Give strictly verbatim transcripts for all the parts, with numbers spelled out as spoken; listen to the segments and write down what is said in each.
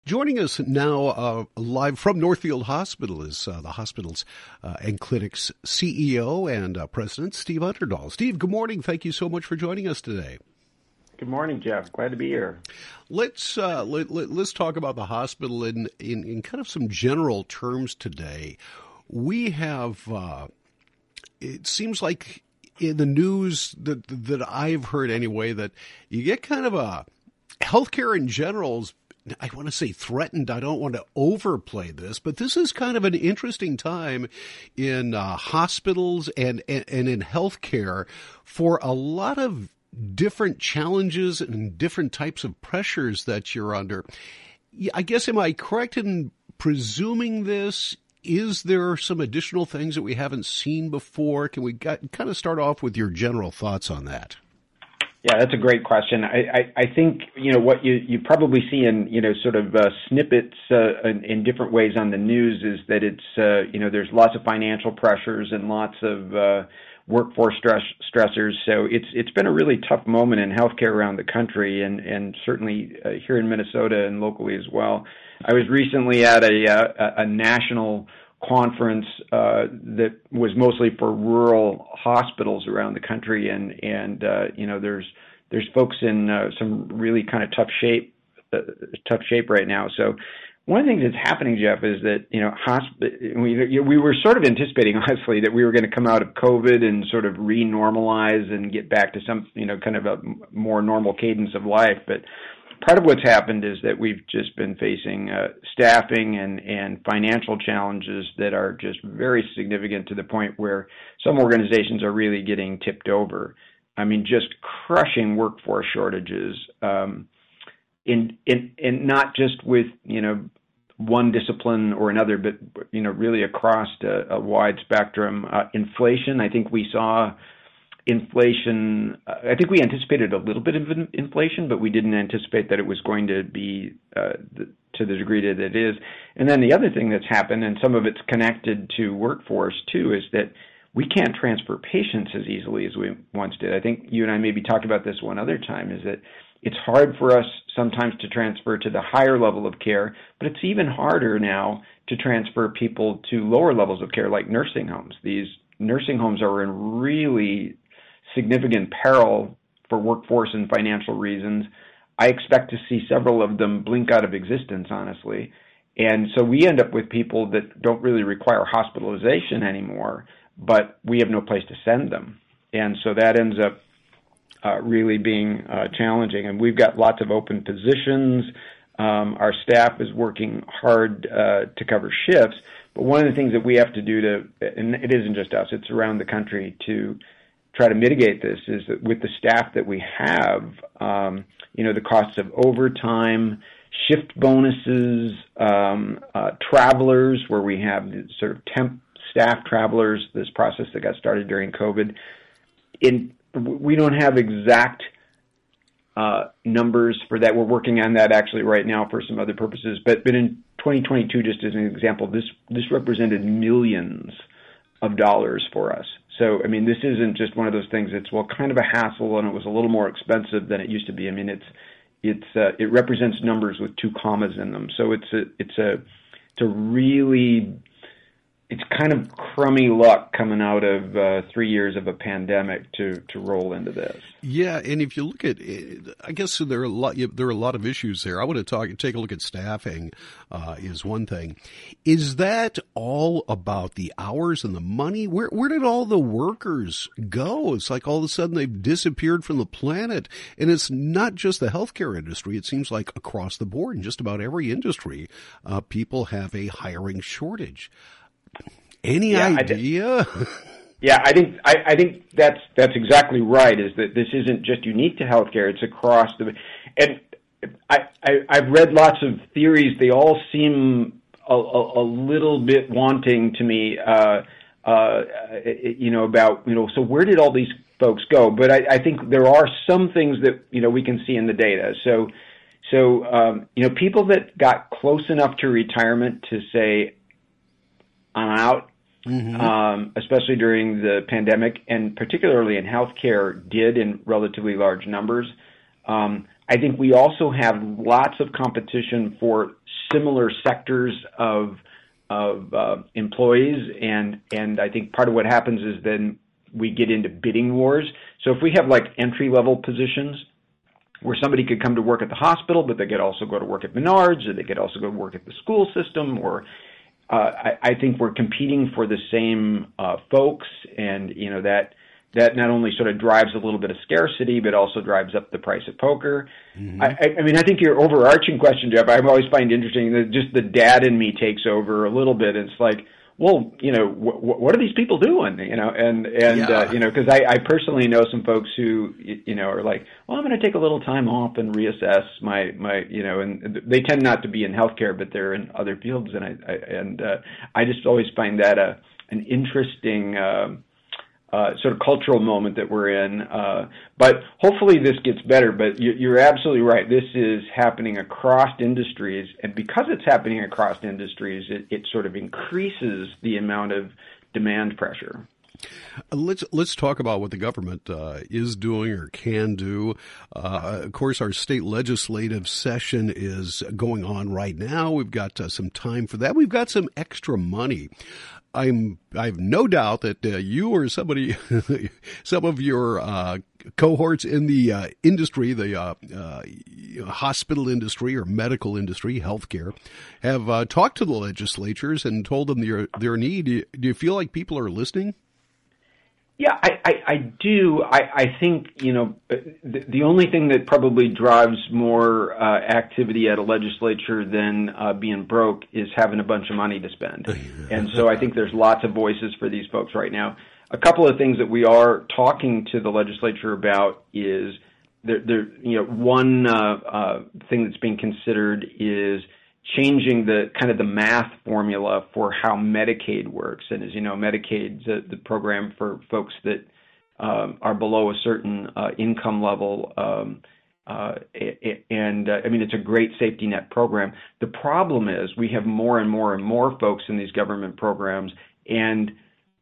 Joining us now uh, live from Northfield Hospital is uh, the hospital's uh, and clinic's C E O and uh, President, Steve Underdahl. Steve, good morning. Thank you so much for joining us today. Good morning, Jeff. Glad to be here. Let's uh, let, let, let's talk about the hospital in, in, in kind of some general terms today. We have, uh, it seems like in the news that that I've heard anyway, that you get kind of a healthcare in general is, I want to say threatened. I don't want to overplay this, but this is kind of an interesting time in uh, hospitals and, and, and in healthcare for a lot of different challenges and different types of pressures that you're under. I guess, am I correct in presuming this? Is there some additional things that we haven't seen before? Can we got, kind of start off with your general thoughts on that? Yeah, that's a great question. I, I, I think, you know, what you, you probably see in, you know, sort of uh, snippets uh, in, in different ways on the news is that it's, uh, you know, there's lots of financial pressures and lots of uh, workforce stress, stressors. So it's it's been a really tough moment in healthcare around the country and, and certainly uh, here in Minnesota and locally as well. I was recently at a, a, a national conference uh, that was mostly for rural hospitals around the country, and and uh, you know there's there's folks in uh, some really kind of tough shape uh, tough shape right now. So one of the things that's happening, Jeff, is that you know hosp- we we were sort of anticipating, honestly, that we were going to come out of COVID and sort of re-normalize and get back to some you know kind of a more normal cadence of life, but part of what's happened is that we've just been facing uh, staffing and, and financial challenges that are just very significant to the point where some organizations are really getting tipped over. I mean, just crushing workforce shortages, um, in, in, in not just with, you know, one discipline or another, but, you know, really across a, a wide spectrum. Uh, inflation, I think we saw Inflation, I think we anticipated a little bit of inflation, but we didn't anticipate that it was going to be uh, the, to the degree that it is. And then the other thing that's happened, and some of it's connected to workforce too, is that we can't transfer patients as easily as we once did. I think you and I maybe talked about this one other time, is that it's hard for us sometimes to transfer to the higher level of care, but it's even harder now to transfer people to lower levels of care like nursing homes. These nursing homes are in really significant peril for workforce and financial reasons. I expect to see several of them blink out of existence, honestly. And so we end up with people that don't really require hospitalization anymore, but we have no place to send them. And so that ends up uh, really being uh, challenging. And we've got lots of open positions. Um, our staff is working hard uh, to cover shifts. But one of the things that we have to do to, and it isn't just us, it's around the country, to try to mitigate this is that with the staff that we have, um, you know, the costs of overtime, shift bonuses, um, uh, travelers, where we have sort of temp staff travelers, this process that got started during COVID. In, we don't have exact uh, numbers for that. We're working on that actually right now for some other purposes. But, but in twenty twenty-two, just as an example, this, this represented millions of dollars for us. So, I mean, this isn't just one of those things. It's, well, kind of a hassle, and it was a little more expensive than it used to be. I mean, it's it's uh, it represents numbers with two commas in them. So it's a it's a it's a really it's kind of crummy luck coming out of uh, three years of a pandemic to, to roll into this. Yeah, and if you look at it, I guess there are a lot there are a lot of issues there. I want to talk take a look at staffing uh, is one thing. Is that all about the hours and the money? Where where did all the workers go? It's like all of a sudden they've disappeared from the planet, and it's not just the healthcare industry. It seems like across the board in just about every industry, uh, people have a hiring shortage. Any yeah, idea? I yeah, I think I, I think that's that's exactly right. Is that this isn't just unique to healthcare; it's across the. And I, I I've read lots of theories. They all seem a, a, a little bit wanting to me. Uh, uh, you know about you know. So where did all these folks go? But I, I think there are some things that you know we can see in the data. So so um, you know people that got close enough to retirement to say, I'm out. Mm-hmm. Um, especially during the pandemic, and particularly in healthcare, did in relatively large numbers. Um, I think we also have lots of competition for similar sectors of of uh, employees, and and I think part of what happens is then we get into bidding wars. So if we have like entry level positions where somebody could come to work at the hospital, but they could also go to work at Menards, or they could also go to work at the school system, or uh, I, I think we're competing for the same uh, folks, and you know that that not only sort of drives a little bit of scarcity, but also drives up the price of poker. Mm-hmm. I, I mean, I think your overarching question, Jeff, I always find interesting that just the dad in me takes over a little bit. It's like, well, you know, wh- what are these people doing? You know, and and yeah. uh, you know, because I, I personally know some folks who, you know, are like, well, I'm going to take a little time off and reassess my my, you know, and they tend not to be in healthcare, but they're in other fields, and I, I and uh, I just always find that a an interesting. Um, Uh, sort of cultural moment that we're in, uh, but hopefully this gets better. But you, you're absolutely right. This is happening across industries, and because it's happening across industries, it, it sort of increases the amount of demand pressure. Let's let's talk about what the government uh, is doing or can do. Uh, of course, our state legislative session is going on right now. We've got uh, some time for that. We've got some extra money. I'm I have no doubt that uh, you or somebody, some of your uh, cohorts in the uh, industry, the uh, uh, hospital industry or medical industry, healthcare, have uh, talked to the legislatures and told them their their need. Do you, do you feel like people are listening? Yeah, I, I, I do. I, I think, you know, the, the only thing that probably drives more uh, activity at a legislature than uh, being broke is having a bunch of money to spend. And so I think there's lots of voices for these folks right now. A couple of things that we are talking to the legislature about is there, there you know, one uh, uh, thing that's being considered is changing the kind of the math formula for how Medicaid works. And as you know, Medicaid's uh, the program for folks that um, are below a certain uh, income level. Um, uh, and uh, I mean, it's a great safety net program. The problem is we have more and more and more folks in these government programs, and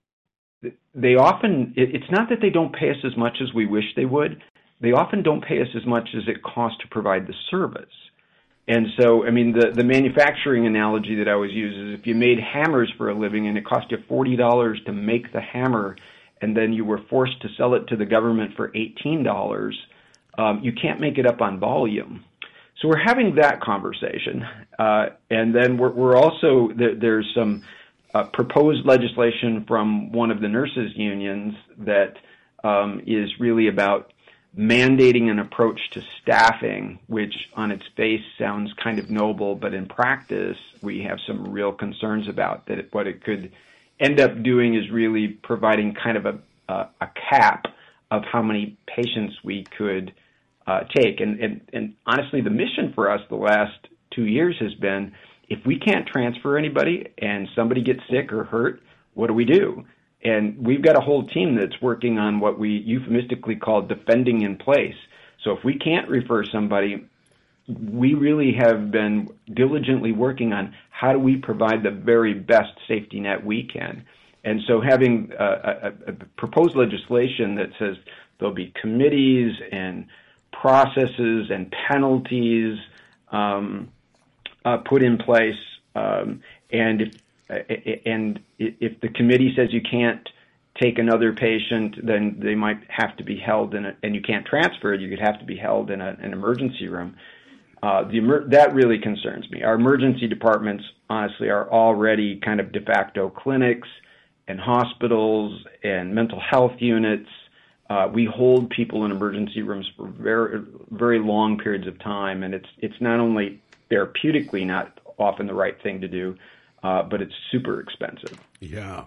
they often, it's not that they don't pay us as much as we wish they would. They often don't pay us as much as it costs to provide the service. And so, I mean, the, the manufacturing analogy that I always use is if you made hammers for a living and it cost you forty dollars to make the hammer, and then you were forced to sell it to the government for eighteen dollars, um, you can't make it up on volume. So we're having that conversation. Uh, and then we're, we're also, there, there's some uh, proposed legislation from one of the nurses' unions that um, is really about mandating an approach to staffing, which on its face sounds kind of noble, but in practice we have some real concerns about that. It, what it could end up doing is really providing kind of a, uh, a cap of how many patients we could uh, take. And, and, and honestly, the mission for us the last two years has been, if we can't transfer anybody and somebody gets sick or hurt, what do we do? And we've got a whole team that's working on what we euphemistically call defending in place. So if we can't refer somebody, we really have been diligently working on how do we provide the very best safety net we can. And so having a, a, a proposed legislation that says there'll be committees and processes and penalties um, uh, put in place, um, and if And if the committee says you can't take another patient, then they might have to be held in a, and you can't transfer it, you could have to be held in a, an emergency room. Uh, the emer- that really concerns me. Our emergency departments, honestly, are already kind of de facto clinics and hospitals and mental health units. Uh, we hold people in emergency rooms for very, very long periods of time, and it's it's not only therapeutically not often the right thing to do, Uh, but it's super expensive. Yeah.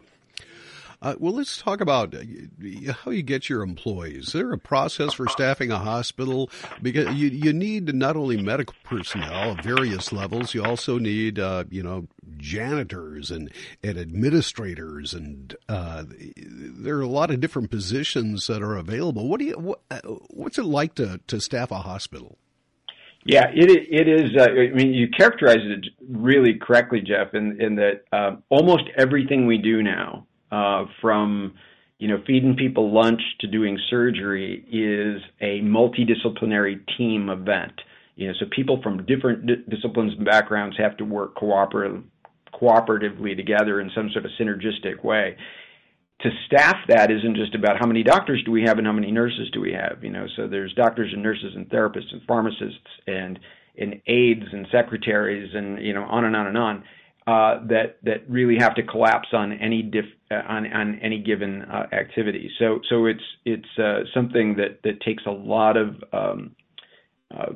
Uh, well, let's talk about how you get your employees. Is there a process for staffing a hospital? Because you, you need not only medical personnel at various levels, you also need, uh, you know, janitors and, and administrators, and uh, there are a lot of different positions that are available. What do you, what, what's it like to, to staff a hospital? Yeah, it it is. Uh, I mean, you characterized it really correctly, Jeff, in, in that uh, almost everything we do now, uh, from you know feeding people lunch to doing surgery, is a multidisciplinary team event. you know, so people from different di- disciplines and backgrounds have to work cooperative, cooperatively together in some sort of synergistic way. To staff that isn't just about how many doctors do we have and how many nurses do we have, you know, so there's doctors and nurses and therapists and pharmacists and, and aides and secretaries and, you know, on and on and on, uh, that, that really have to collapse on any diff, uh, on, on any given uh, activity. So, so it's, it's uh, something that, that takes a lot of, um, uh,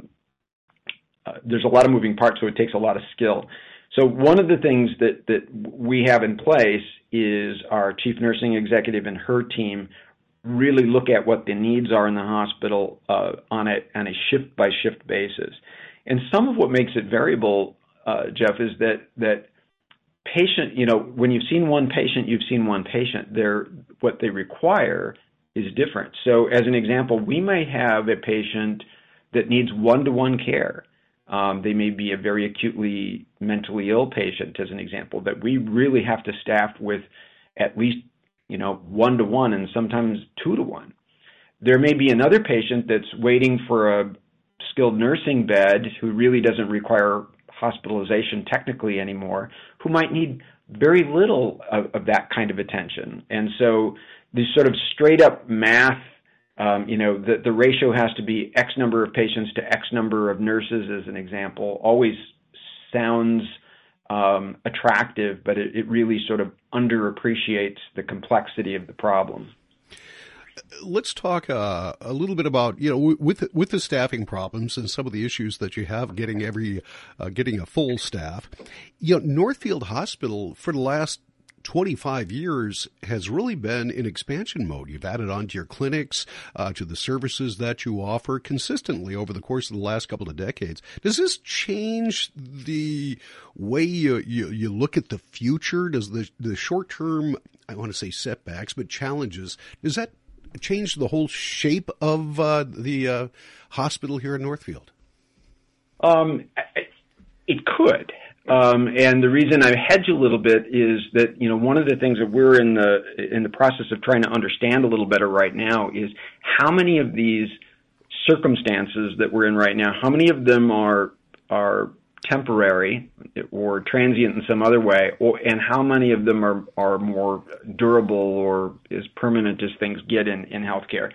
uh, there's a lot of moving parts, so it takes a lot of skill. So one of the things that, that we have in place is our chief nursing executive and her team really look at what the needs are in the hospital uh, on a on a shift by shift basis. And some of what makes it variable, uh, Jeff, is that that patient, you know, when you've seen one patient, you've seen one patient. They're, what they require is different. So as an example, we may have a patient that needs one-to-one care. Um, they may be a very acutely mentally ill patient, as an example, that we really have to staff with at least, you know, one to one and sometimes two to one. There may be another patient that's waiting for a skilled nursing bed who really doesn't require hospitalization technically anymore, who might need very little of, of that kind of attention. And so these sort of straight up math, Um, you know, the, the ratio has to be X number of patients to X number of nurses, as an example, always sounds um, attractive, but it, it really sort of underappreciates the complexity of the problem. Let's talk uh, a little bit about, you know, with with the staffing problems and some of the issues that you have getting every uh, getting a full staff. You know, Northfield Hospital for the last twenty-five years has really been in expansion mode. You've added on to your clinics, uh, to the services that you offer consistently over the course of the last couple of decades. Does this change the way you, you, you look at the future? Does the, the short-term, I want to say setbacks, but challenges, does that change the whole shape of uh, the uh, hospital here in Northfield? Um, it could. Um, and the reason I hedge a little bit is that, you know, one of the things that we're in the in the process of trying to understand a little better right now is how many of these circumstances that we're in right now, how many of them are are temporary or transient in some other way, or, and how many of them are, are more durable or as permanent as things get in, in healthcare.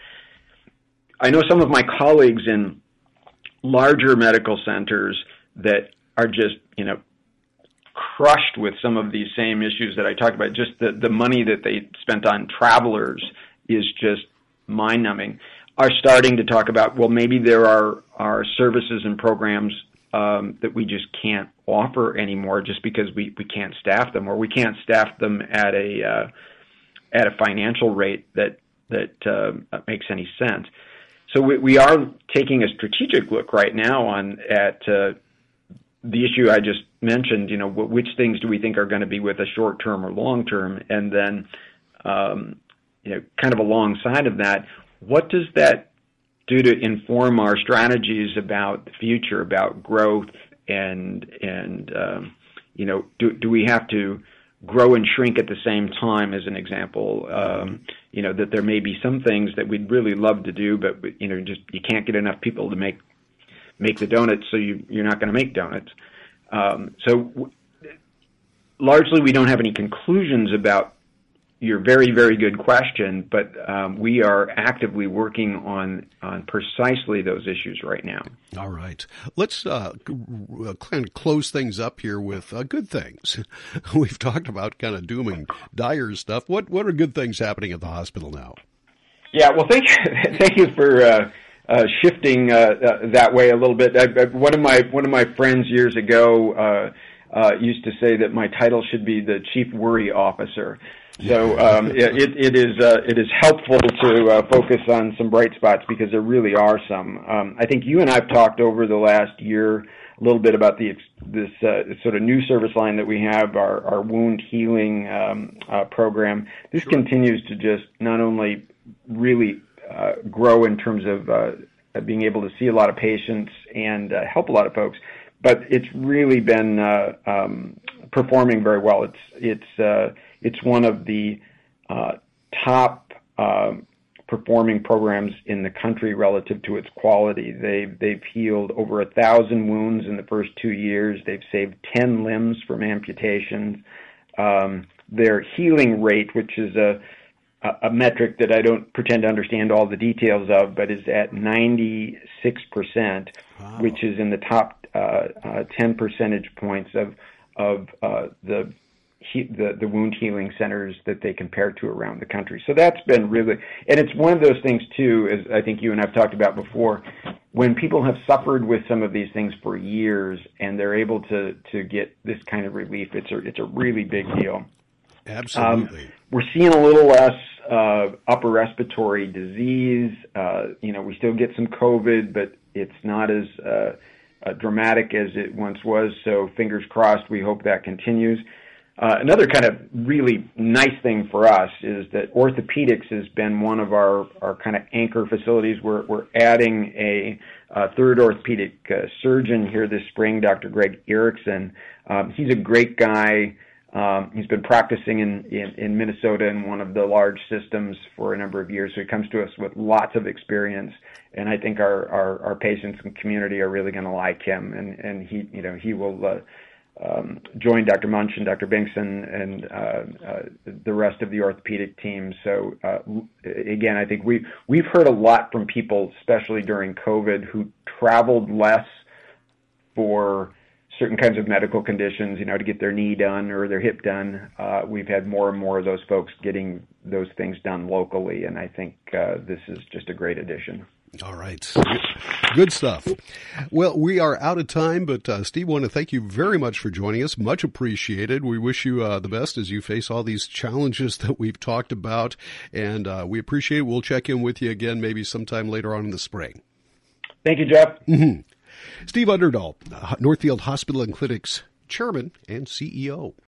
I know some of my colleagues in larger medical centers that are just, you know, crushed with some of these same issues that I talked about. Just the, the money that they spent on travelers is just mind-numbing, are starting to talk about, well, maybe there are, are services and programs um, that we just can't offer anymore just because we, we can't staff them, or we can't staff them at a uh, at a financial rate that, that uh, makes any sense. So we, we are taking a strategic look right now on at uh, the issue I just mentioned, you know, which things do we think are going to be with a short term or long term? And then, um, you know, kind of alongside of that, what does that do to inform our strategies about the future, about growth, and, and um, you know, do, do we have to grow and shrink at the same time, as an example? Um, you know, that there may be some things that we'd really love to do, but, you know, just you can't get enough people to make make the donuts, so you, you're not going to make donuts. Um, so w- largely we don't have any conclusions about your very, very good question, but um, we are actively working on, on precisely those issues right now. All right. Let's uh, kind of close things up here with uh, good things. We've talked about kind of doom and dire stuff. What what are good things happening at the hospital now? Yeah, well, thank you, thank you for uh, uh, shifting uh, uh, that way a little bit. I, I, one of my one of my friends years ago uh, uh, used to say that my title should be the Chief Worry Officer. So um, it, it is uh, it is helpful to uh, focus on some bright spots, because there really are some. Um, I think you and I've talked over the last year a little bit about the this uh, sort of new service line that we have, our, our wound healing um, uh, program. This sure. continues to just not only really uh, grow in terms of uh, being able to see a lot of patients and uh, help a lot of folks, but it's really been uh, um, performing very well. It's it's uh, it's one of the uh, top uh, performing programs in the country relative to its quality. They've, they've healed over a thousand wounds in the first two years. They've saved ten limbs from amputations. Um, their healing rate, which is a, a metric that I don't pretend to understand all the details of, but is at ninety-six percent, wow. which is in the top uh, uh, ten percentage points of of uh, the He, the, the wound healing centers that they compare to around the country. So that's been really, and it's one of those things too, as I think you and I've talked about before, when people have suffered with some of these things for years and they're able to, to get this kind of relief, it's a, it's a really big deal. Absolutely. Um, we're seeing a little less uh, upper respiratory disease. Uh, you know, we still get some COVID, but it's not as uh, uh, dramatic as it once was. So fingers crossed, we hope that continues. Uh, another kind of really nice thing for us is that orthopedics has been one of our, our kind of anchor facilities. We're, we're adding a, a third orthopedic uh, surgeon here this spring, Doctor Greg Erickson. Um, he's a great guy. Um, he's been practicing in, in, in Minnesota in one of the large systems for a number of years, so he comes to us with lots of experience, and I think our, our, our patients and community are really going to like him, and, and he, you know, he will uh, Um, join Doctor Munch and Doctor Binkson and uh, uh, the rest of the orthopedic team. So uh, again, I think we we've heard a lot from people, especially during COVID, who traveled less for certain kinds of medical conditions, you know, to get their knee done or their hip done. Uh, we've had more and more of those folks getting those things done locally, and I think uh, this is just a great addition. All right. Good stuff. Well, we are out of time, but uh, Steve, I want to thank you very much for joining us. Much appreciated. We wish you uh, the best as you face all these challenges that we've talked about, and uh, we appreciate it. We'll check in with you again maybe sometime later on in the spring. Thank you, Jeff. Mm-hmm. Steve Underdahl, Northfield Hospital and Clinics Chairman and C E O.